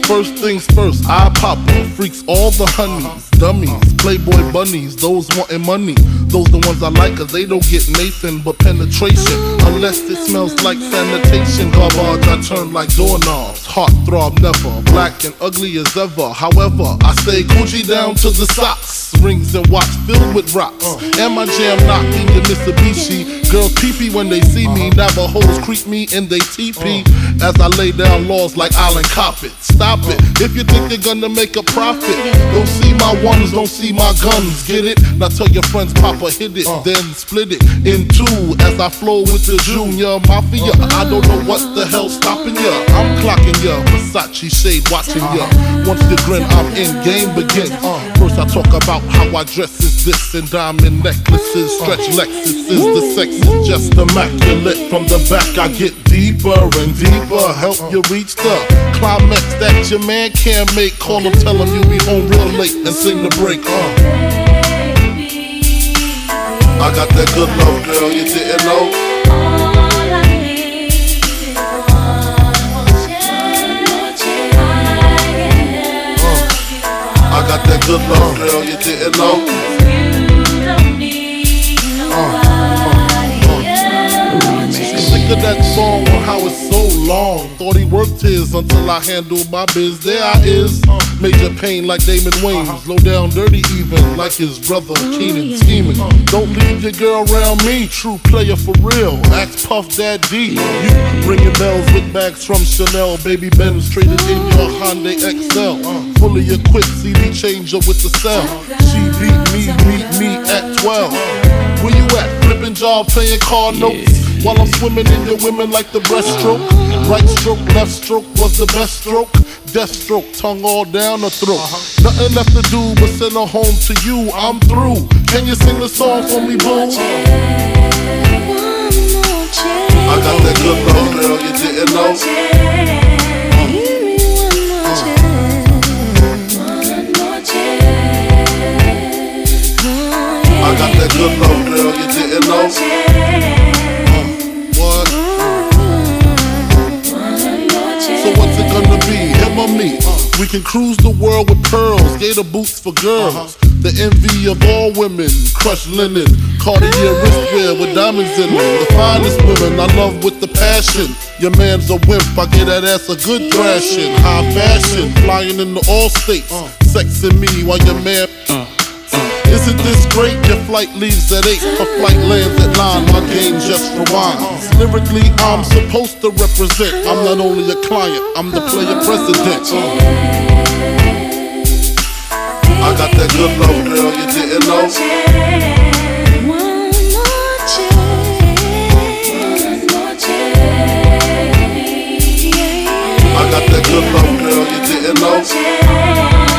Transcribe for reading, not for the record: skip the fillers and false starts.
First things first, I pop her. Freaks all the honeys, dummies, playboy bunnies, those wanting money. Those the ones I like, cause they don't get Nathan but penetration. Unless it smells like sanitation. Garbage, I turn like doorknobs. Heart throb never, black and ugly as ever. However, I stay Gucci down to the socks. Rings and watch filled with rocks. And my jam knocking the Mitsubishi. Girls pee-pee when they see me. Navajos creep me in they teepee. As I lay down laws like Island Coppet. Stop it, if you think you're gonna make a profit. Don't see my ones, don't see my guns. Get it? Now tell your friends Papa hit it, then split it in two. As I flow with the Junior Mafia. I don't know what the hell's stopping ya. I'm clocking ya, Versace shade watching ya. Once you grin, I'm in, game begins. First I talk about how I dress is this, and diamond necklaces, stretch Lexuses. The sex is just immaculate. From the back I get deeper and deeper. Help you reach the climax that your man can't make. Call him, tell him you be home real late and sing the break. I got that good love, girl, you didn't know. I got that good love, girl, you didn't know. Sick of that song on how it's so long. Thought he worked his until I handled my biz. There I is, major pain like Damon Wayans. Low down dirty even like his brother Keenan scheming. Don't leave your girl around me, true player for real. Ask Puff Dad D. You ringing bells with bags from Chanel. Baby Benz traded in your Hyundai XL. Fully equipped CD changer with the cell. She beat me at 12. Where you at? Flipping job, playing car notes. While I'm swimming in your women like the breaststroke. Right stroke, left stroke was the best stroke. Death stroke, tongue all down the throat. Nothing left to do but send her home to you. I'm through. Can you sing the song for me, boo? I got that good love, girl, you didn't know. I got that good love, girl, you didn't know. What? So what's it gonna be, him or me? We can cruise the world with pearls, gator boots for girls. The envy of all women, crushed linen, Cartier wristwear with diamonds in them. The finest women I love with the passion. Your man's a wimp, I get that ass a good thrashing. High fashion, flying into all states, sexing me while your man. Isn't this great? Your flight leaves at 8, her flight lands at 9. My game just rewinds. Lyrically, I'm supposed to represent. I'm not only a client, I'm the player president. I got that good love, girl, you didn't know. I got that good love, girl, you didn't know.